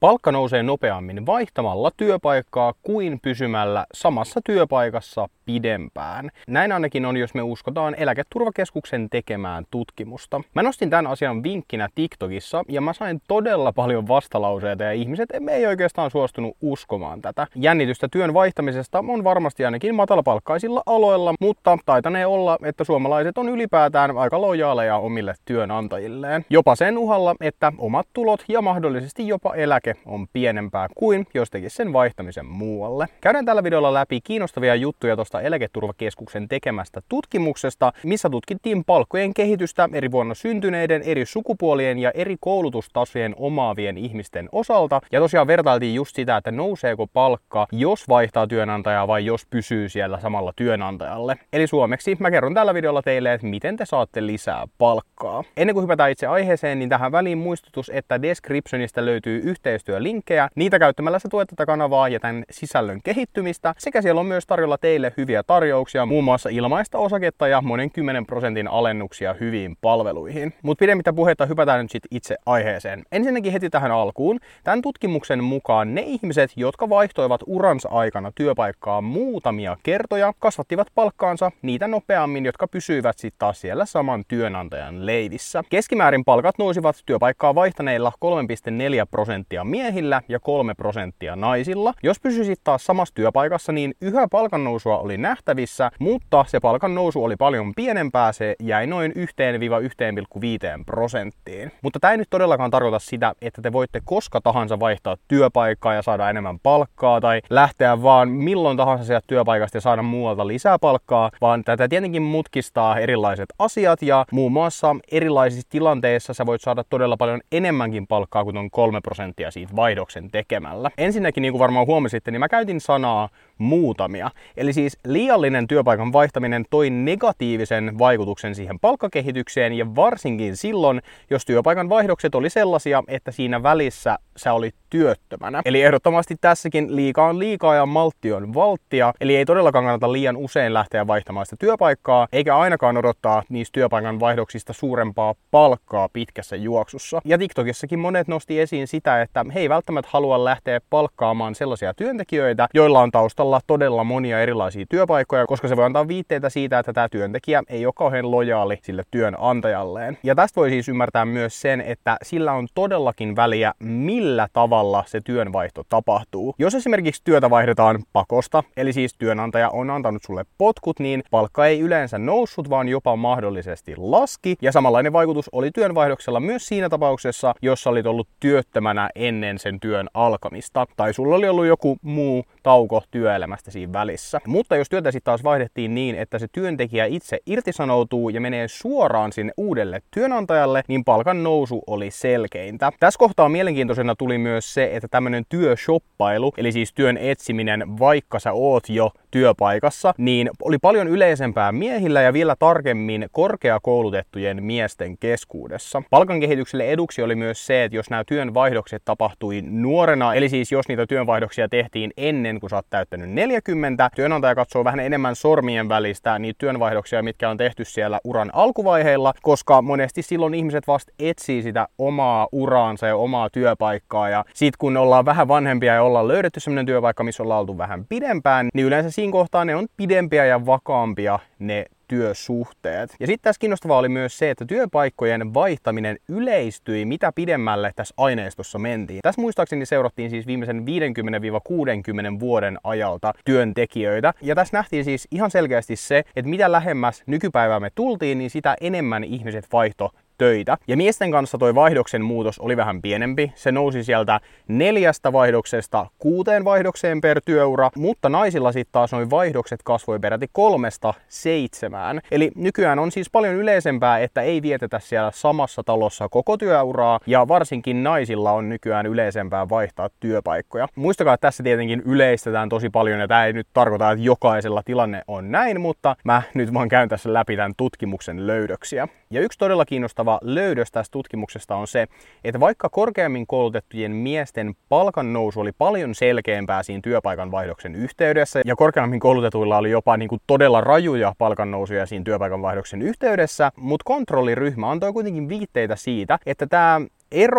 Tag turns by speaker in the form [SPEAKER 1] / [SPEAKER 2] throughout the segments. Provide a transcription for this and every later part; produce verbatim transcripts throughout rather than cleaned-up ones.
[SPEAKER 1] Palkka nousee nopeammin vaihtamalla työpaikkaa kuin pysymällä samassa työpaikassa pidempään. Näin ainakin on, jos me uskotaan Eläketurvakeskuksen tekemään tutkimusta. Mä nostin tämän asian vinkkinä TikTokissa ja mä sain todella paljon vastalauseita ja ihmiset ei oikeastaan suostunut uskomaan tätä. Jännitystä työn vaihtamisesta on varmasti ainakin matalapalkkaisilla aloilla, mutta taitanee olla, että suomalaiset on ylipäätään aika lojaaleja omille työnantajilleen. Jopa sen uhalla, että omat tulot ja mahdollisesti jopa eläke on pienempää kuin jos tekisi sen vaihtamisen muualle. Käydään tällä videolla läpi kiinnostavia juttuja tuosta Eläketurvakeskuksen tekemästä tutkimuksesta, missä tutkittiin palkkojen kehitystä eri vuonna syntyneiden, eri sukupuolien ja eri koulutustasojen omaavien ihmisten osalta. Ja tosiaan vertailtiin just sitä, että nouseeko palkka, jos vaihtaa työnantajaa vai jos pysyy siellä samalla työnantajalle. Eli suomeksi mä kerron tällä videolla teille, että miten te saatte lisää palkkaa. Ennen kuin hypätään itse aiheeseen, niin tähän väliin muistutus, että descriptionista löytyy yhteistyölinkkejä. Niitä käyttämällä sä tuet tätä kanavaa ja tämän sisällön kehittymistä. Sekä siellä on myös tarjolla teille hyviä tarjouksia, muun muassa ilmaista osaketta ja monen kymmenen prosentin alennuksia hyviin palveluihin. Mutta pidemmittä puhetta hypätään nyt sit itse aiheeseen. Ensinnäkin heti tähän alkuun. Tämän tutkimuksen mukaan ne ihmiset, jotka vaihtoivat uransa aikana työpaikkaa muutamia kertoja, kasvattivat palkkaansa niitä nopeammin, jotka pysyivät sitten taas siellä saman työnantajan leivissä. Keskimäärin palkat nousivat työpaikkaa vaihtaneilla kolme pilkku neljä prosenttia miehillä ja kolme prosenttia naisilla. Jos pysyisit taas samassa työpaikassa, niin yhä palkannousua oli nähtävissä, mutta se palkannousu oli paljon pienempää, se jäi noin yhteen yhteen pilkku viiteen prosenttiin. Mutta tämä ei nyt todellakaan tarkoita sitä, että te voitte koska tahansa vaihtaa työpaikkaa ja saada enemmän palkkaa tai lähteä vaan milloin tahansa sieltä työpaikasta ja saada muualta lisää palkkaa, vaan tätä tietenkin mutkistaa erilaiset asiat ja muun muassa erilaisissa tilanteissa sä voit saada todella paljon enemmänkin palkkaa kuin on kolme prosenttia siitä vaihdoksen tekemällä. Ensinnäkin, niin kuin varmaan huomasitte, niin mä käytin sanaa muutamia. Eli siis liiallinen työpaikan vaihtaminen toi negatiivisen vaikutuksen siihen palkkakehitykseen ja varsinkin silloin, jos työpaikan vaihdokset oli sellaisia, että siinä välissä sä olit työttömänä. Eli ehdottomasti tässäkin liikaa on liikaa ja maltti on valttia. Eli ei todellakaan kannata liian usein lähteä vaihtamaan sitä työpaikkaa, eikä ainakaan odottaa niistä työpaikan vaihdoksista suurempaa palkkaa pitkässä juoksussa. Ja TikTokissakin monet nosti esiin sitä, että he ei välttämättä halua lähteä palkkaamaan sellaisia työntekijöitä, joilla on taustalla todella monia erilaisia työpaikkoja, koska se voi antaa viitteitä siitä, että tämä työntekijä ei ole kauhean lojaali sille työnantajalleen. Ja tästä voi siis ymmärtää myös sen, että sillä on todellakin väliä, millä tavalla se työnvaihto tapahtuu. Jos esimerkiksi työtä vaihdetaan pakosta, eli siis työnantaja on antanut sulle potkut, niin palkka ei yleensä noussut, vaan jopa mahdollisesti laski. Ja samanlainen vaikutus oli työnvaihdoksella myös siinä tapauksessa, jos olit ollut työttömänä ennen sen työn alkamista, tai sulla oli ollut joku muu tauko työelämästä siinä välissä. Mutta jos työtä sitten taas vaihdettiin niin, että se työntekijä itse irtisanoutuu ja menee suoraan sinne uudelle työnantajalle, niin palkan nousu oli selkeintä. Tässä kohtaa mielenkiintoisena tuli myös se, että tämmöinen työshoppailu, eli siis työn etsiminen, vaikka sä oot jo työpaikassa, niin oli paljon yleisempää miehillä ja vielä tarkemmin korkeakoulutettujen miesten keskuudessa. Palkan kehitykselle eduksi oli myös se, että jos nämä työnvaihdokset tapahtui nuorena, eli siis jos niitä työnvaihdoksia tehtiin ennen kuin sä oot täyttänyt neljäkymmentä, työnantaja katsoo vähän enemmän sormien välistä niitä työnvaihdoksia, mitkä on tehty siellä uran alkuvaiheilla, koska monesti silloin ihmiset vasta etsii sitä omaa uraansa ja omaa työpaikkaa, ja sit kun ollaan vähän vanhempia ja ollaan löydetty sellainen työpaikka, missä ollaan oltu vähän pidempään, niin yleensä siinä kohtaa ne on pidempiä ja vakaampia ne työsuhteet. Ja sitten tässä kiinnostavaa oli myös se, että työpaikkojen vaihtaminen yleistyi mitä pidemmälle tässä aineistossa mentiin. Tässä muistaakseni seurattiin siis viimeisen viisikymmentä kuusikymmentä vuoden ajalta työntekijöitä. Ja tässä nähtiin siis ihan selkeästi se, että mitä lähemmäs nykypäivää me tultiin, niin sitä enemmän ihmiset vaihto töitä. Ja miesten kanssa toi vaihdoksen muutos oli vähän pienempi. Se nousi sieltä neljästä vaihdoksesta kuuteen vaihdokseen per työura, mutta naisilla sitten taas noin vaihdokset kasvoi peräti kolmesta seitsemään. Eli nykyään on siis paljon yleisempää, että ei vietetä siellä samassa talossa koko työuraa, ja varsinkin naisilla on nykyään yleisempää vaihtaa työpaikkoja. Muistakaa, että tässä tietenkin yleistetään tosi paljon, ja tämä ei nyt tarkoita, että jokaisella tilanne on näin, mutta mä nyt vaan käyn tässä läpi tämän tutkimuksen löydöksiä. Ja yksi todella kiinnostava löydös tästä tutkimuksesta on se, että vaikka korkeammin koulutettujen miesten palkan nousu oli paljon selkeämpää siinä työpaikan vaihdoksen yhteydessä, ja korkeammin koulutetuilla oli jopa niin kuin todella rajuja palkannousuja siinä työpaikan vaihdoksen yhteydessä, mutta kontrolliryhmä antoi kuitenkin viitteitä siitä, että tämä ero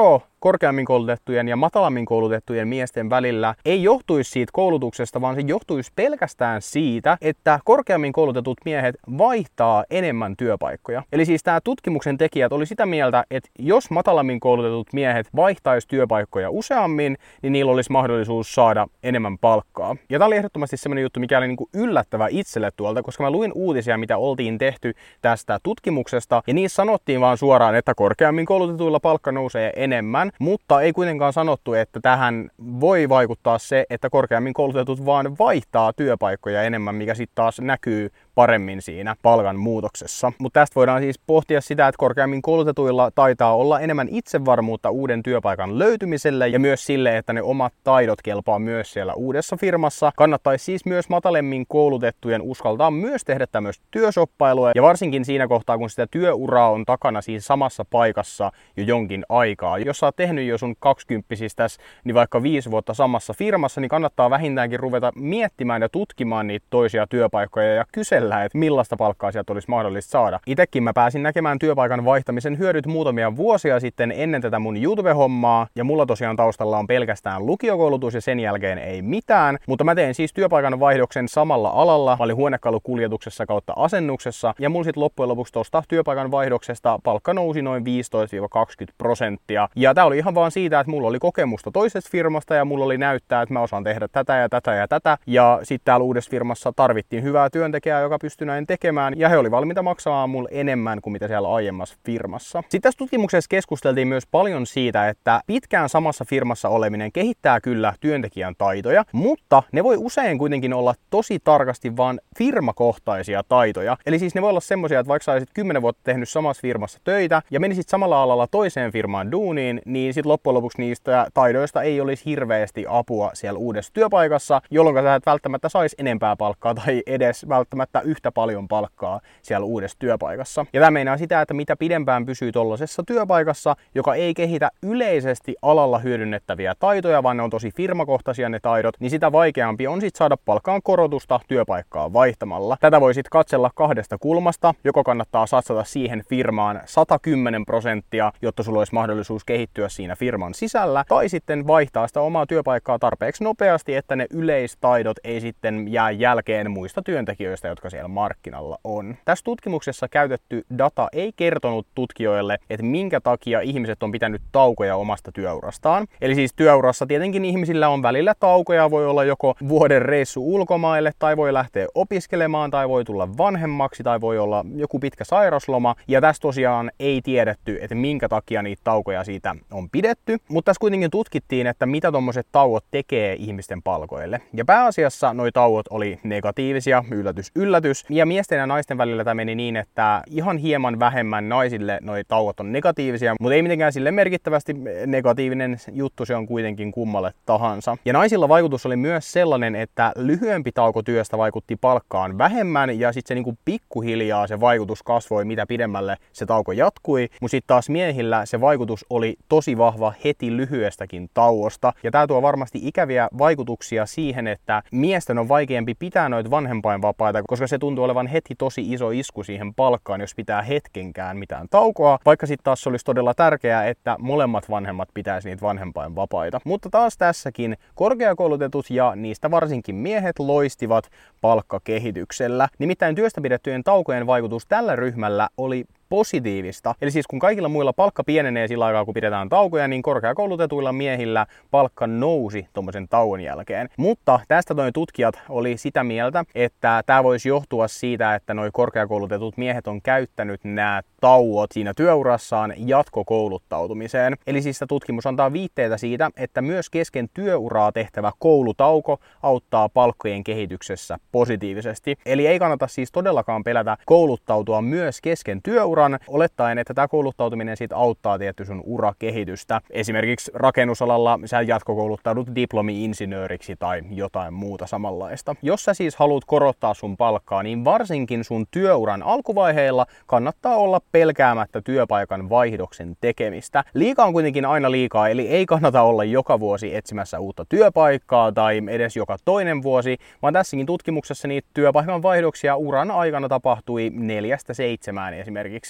[SPEAKER 1] korkeammin koulutettujen ja matalammin koulutettujen miesten välillä ei johtuisi siitä koulutuksesta, vaan se johtuisi pelkästään siitä, että korkeammin koulutetut miehet vaihtaa enemmän työpaikkoja. Eli siis tämä tutkimuksen tekijät oli sitä mieltä, että jos matalammin koulutetut miehet vaihtaisi työpaikkoja useammin, niin niillä olisi mahdollisuus saada enemmän palkkaa. Ja tämä oli ehdottomasti sellainen juttu, mikä oli niinku yllättävä itselle tuolta, koska mä luin uutisia, mitä oltiin tehty tästä tutkimuksesta, ja niissä sanottiin vaan suoraan, että korkeammin koulutetuilla palkka nousee enemmän, mutta ei kuitenkaan sanottu, että tähän voi vaikuttaa se, että korkeammin koulutetut vaan vaihtaa työpaikkoja enemmän, mikä sitten taas näkyy paremmin siinä palkan muutoksessa. Mutta tästä voidaan siis pohtia sitä, että korkeammin koulutetuilla taitaa olla enemmän itsevarmuutta uuden työpaikan löytymiselle ja myös sille, että ne omat taidot kelpaa myös siellä uudessa firmassa. Kannattaisi siis myös matalemmin koulutettujen uskaltaa myös tehdä tämmöistä työshoppailua ja varsinkin siinä kohtaa, kun sitä työuraa on takana siinä samassa paikassa jo jonkin aikaa. Jos sä oot tehnyt jo sun kaksikymppisistä niin vaikka viisi vuotta samassa firmassa, niin kannattaa vähintäänkin ruveta miettimään ja tutkimaan niitä toisia työpaikkoja ja kysellä, että millaista palkkaa sieltä olisi mahdollista saada. Itekin mä pääsin näkemään työpaikan vaihtamisen hyödyt muutamia vuosia sitten ennen tätä mun YouTube-hommaa, ja mulla tosiaan taustalla on pelkästään lukiokoulutus ja sen jälkeen ei mitään, mutta mä tein siis työpaikan vaihdoksen samalla alalla. Mä olin huonekalukuljetuksessa kautta asennuksessa, ja mulla sit loppujen lopuksi tosta työpaikan vaihdoksesta palkka nousi noin viisitoista kaksikymmentä prosenttia. Ja tää oli ihan vaan siitä, että mulla oli kokemusta toisesta firmasta ja mulla oli näyttää, että mä osaan tehdä tätä ja tätä ja tätä. Ja sitten täällä uudessa firmassa tarvittiin hyvää työntekijää, joka pystyi näin tekemään, ja he oli valmiita maksamaan mulle enemmän kuin mitä siellä aiemmassa firmassa. Sitten tässä tutkimuksessa keskusteltiin myös paljon siitä, että pitkään samassa firmassa oleminen kehittää kyllä työntekijän taitoja, mutta ne voi usein kuitenkin olla tosi tarkasti vaan firmakohtaisia taitoja. Eli siis ne voi olla semmoisia, että vaikka sä olisit kymmenen vuotta tehnyt samassa firmassa töitä ja menisit samalla alalla toiseen firmaan duuniin, niin sit loppujen lopuksi niistä taidoista ei olisi hirveästi apua siellä uudessa työpaikassa, jolloin sä et välttämättä saisi enempää palkkaa tai edes välttämättä yhtä paljon palkkaa siellä uudessa työpaikassa. Ja tämä meinaa sitä, että mitä pidempään pysyy tollasessa työpaikassa, joka ei kehitä yleisesti alalla hyödynnettäviä taitoja, vaan ne on tosi firmakohtaisia ne taidot, niin sitä vaikeampi on sit saada palkkaan korotusta työpaikkaa vaihtamalla. Tätä voi sit katsella kahdesta kulmasta, joko kannattaa satsata siihen firmaan sata kymmenen prosenttia, jotta sulla olisi mahdollisuus kehittyä siinä firman sisällä, tai sitten vaihtaa sitä omaa työpaikkaa tarpeeksi nopeasti, että ne yleistaidot ei sitten jää jälkeen muista työntekijöistä, jotka siellä markkinalla on. Tässä tutkimuksessa käytetty data ei kertonut tutkijoille, että minkä takia ihmiset on pitänyt taukoja omasta työurastaan. Eli siis työurassa tietenkin ihmisillä on välillä taukoja, voi olla joko vuoden reissu ulkomaille, tai voi lähteä opiskelemaan, tai voi tulla vanhemmaksi, tai voi olla joku pitkä sairasloma. Ja tässä tosiaan ei tiedetty, että minkä takia niitä taukoja siitä on pidetty. Mutta tässä kuitenkin tutkittiin, että mitä tommoset tauot tekee ihmisten palkoille. Ja pääasiassa noi tauot oli negatiivisia, yllätys, yllätys. Ja miesten ja naisten välillä tämä meni niin, että ihan hieman vähemmän naisille noi tauot on negatiivisia, mutta ei mitenkään sille merkittävästi negatiivinen juttu se on kuitenkin kummalle tahansa. Ja naisilla vaikutus oli myös sellainen, että lyhyempi tauko työstä vaikutti palkkaan vähemmän ja sitten se niinku pikkuhiljaa se vaikutus kasvoi, mitä pidemmälle se tauko jatkui, mutta sitten taas miehillä se vaikutus oli tosi vahva heti lyhyestäkin tauosta. Ja tämä tuo varmasti ikäviä vaikutuksia siihen, että miesten on vaikeampi pitää noita vanhempainvapaita, koska se tuntuu olevan heti tosi iso isku siihen palkkaan, jos pitää hetkenkään mitään taukoa, vaikka sitten taas olisi todella tärkeää, että molemmat vanhemmat pitäisi niitä vanhempainvapaita. Mutta taas tässäkin korkeakoulutetut ja niistä varsinkin miehet loistivat palkkakehityksellä. Nimittäin työstä pidettyjen taukojen vaikutus tällä ryhmällä oli positiivista. Eli siis kun kaikilla muilla palkka pienenee sillä aikaa, kun pidetään taukoja, niin korkeakoulutetuilla miehillä palkka nousi tuommoisen tauon jälkeen. Mutta tästä toi tutkijat oli sitä mieltä, että tämä voisi johtua siitä, että noi korkeakoulutetut miehet on käyttänyt nämä tauot siinä työurassaan jatkokouluttautumiseen. Eli siis tutkimus antaa viitteitä siitä, että myös kesken työuraa tehtävä koulutauko auttaa palkkojen kehityksessä positiivisesti. Eli ei kannata siis todellakaan pelätä kouluttautua myös kesken työuraa, olettaen, että tämä kouluttautuminen siitä auttaa tietty sun urakehitystä. Esimerkiksi rakennusalalla sä jatkokouluttaudut diplomi-insinööriksi tai jotain muuta samanlaista. Jos sä siis haluat korottaa sun palkkaa, niin varsinkin sun työuran alkuvaiheilla kannattaa olla pelkäämättä työpaikan vaihdoksen tekemistä. Liikaa on kuitenkin aina liikaa, eli ei kannata olla joka vuosi etsimässä uutta työpaikkaa tai edes joka toinen vuosi, vaan tässäkin tutkimuksessa niitä työpaikan vaihdoksia uran aikana tapahtui neljästä seitsemään esimerkiksi.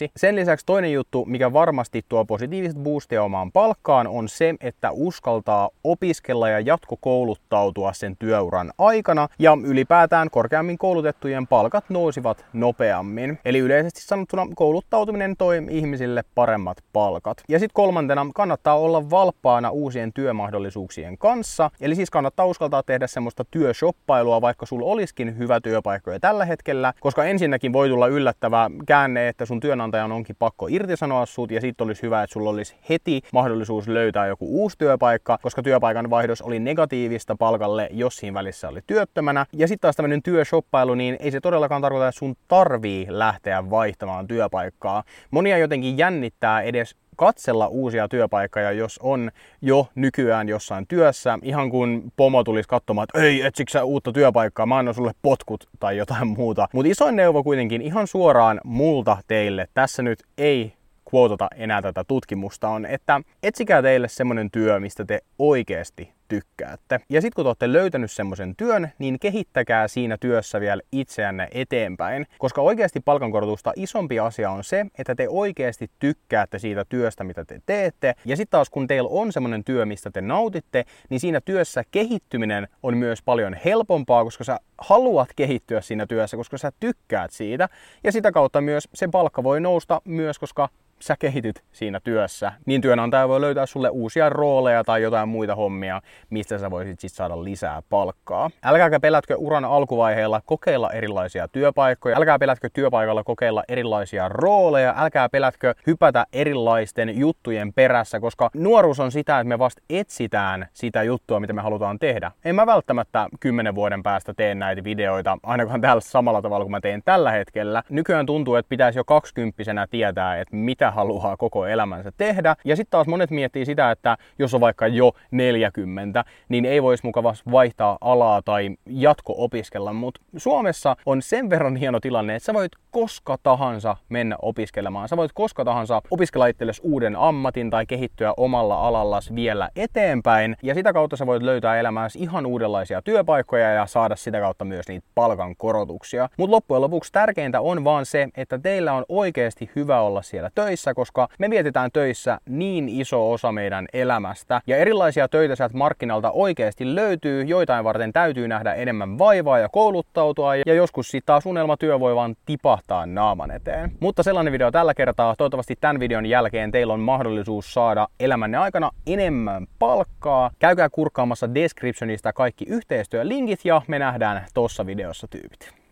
[SPEAKER 1] hyödyksi. Sen lisäksi toinen juttu, mikä varmasti tuo positiivista boostia omaan palkkaan, on se, että uskaltaa opiskella ja jatkokouluttautua sen työuran aikana, ja ylipäätään korkeammin koulutettujen palkat nousivat nopeammin. Eli yleisesti sanottuna kouluttautuminen toi ihmisille paremmat palkat. Ja sitten kolmantena kannattaa olla valppaana uusien työmahdollisuuksien kanssa. Eli siis kannattaa uskaltaa tehdä semmoista työshoppailua, vaikka sulla olisikin hyvä työpaikka jo tällä hetkellä, koska ensinnäkin voi tulla yllättävä käänne, että sun työnantajan onkin pakko irtisanoa sut, ja sitten olisi hyvä, että sulla olisi heti mahdollisuus löytää joku uusi työpaikka, koska työpaikan vaihdos oli negatiivista palkalle, jos siinä välissä oli työttömänä. Ja sitten taas tämmöinen työshoppailu, niin ei se todellakaan tarkoita, että sun tarvii lähteä vaihtamaan työpaikkaa. Monia jotenkin jännittää edes katsella uusia työpaikkoja, jos on jo nykyään jossain työssä, ihan kun pomo tulisi katsomaan, että ei, etsikö sä uutta työpaikkaa, mä annan sulle potkut tai jotain muuta. Mutta isoin neuvo kuitenkin ihan suoraan multa teille, tässä nyt ei quotata enää tätä tutkimusta, on, että etsikää teille semmonen työ, mistä te oikeasti tykkäätte. Ja sitten kun te olette löytänyt semmoisen työn, niin kehittäkää siinä työssä vielä itseänne eteenpäin. Koska oikeasti palkankorotusta isompi asia on se, että te oikeasti tykkäätte siitä työstä, mitä te teette. Ja sitten taas kun teillä on semmoinen työ, mistä te nautitte, niin siinä työssä kehittyminen on myös paljon helpompaa, koska sä haluat kehittyä siinä työssä, koska sä tykkäät siitä. Ja sitä kautta myös se palkka voi nousta myös, koska sä kehityt siinä työssä, niin työnantaja voi löytää sulle uusia rooleja tai jotain muita hommia, mistä sä voisit sit saada lisää palkkaa. Älkääkä pelätkö uran alkuvaiheella kokeilla erilaisia työpaikkoja, älkää pelätkö työpaikalla kokeilla erilaisia rooleja, älkää pelätkö hypätä erilaisten juttujen perässä, koska nuoruus on sitä, että me vasta etsitään sitä juttua, mitä me halutaan tehdä. En mä välttämättä kymmenen vuoden päästä tee näitä videoita, ainakaan tällä samalla tavalla kuin mä teen tällä hetkellä. Nykyään tuntuu, että pitäisi jo kaksikymppisenä tietää, että mitä haluaa koko elämänsä tehdä. Ja sitten taas monet miettii sitä, että jos on vaikka jo neljäkymmentä, niin ei voisi mukavasti vaihtaa alaa tai jatko-opiskella. Mutta Suomessa on sen verran hieno tilanne, että sä voit koska tahansa mennä opiskelemaan. Sä voit koska tahansa opiskella itsellesi uuden ammatin tai kehittyä omalla alallas vielä eteenpäin. Ja sitä kautta sä voit löytää elämääsi ihan uudenlaisia työpaikkoja ja saada sitä kautta myös niitä palkankorotuksia. Mutta loppujen lopuksi tärkeintä on vaan se, että teillä on oikeasti hyvä olla siellä töissä, koska me vietetään töissä niin iso osa meidän elämästä. Ja erilaisia töitä sieltä markkinalta oikeasti löytyy, joitain varten täytyy nähdä enemmän vaivaa ja kouluttautua, ja joskus sitten taas unelmatyö voi vaan tipahtaa naaman eteen. Mutta sellainen video tällä kertaa. Toivottavasti tämän videon jälkeen teillä on mahdollisuus saada elämänne aikana enemmän palkkaa. Käykää kurkkaamassa descriptionista kaikki yhteistyölinkit, ja me nähdään tossa videossa tyypit.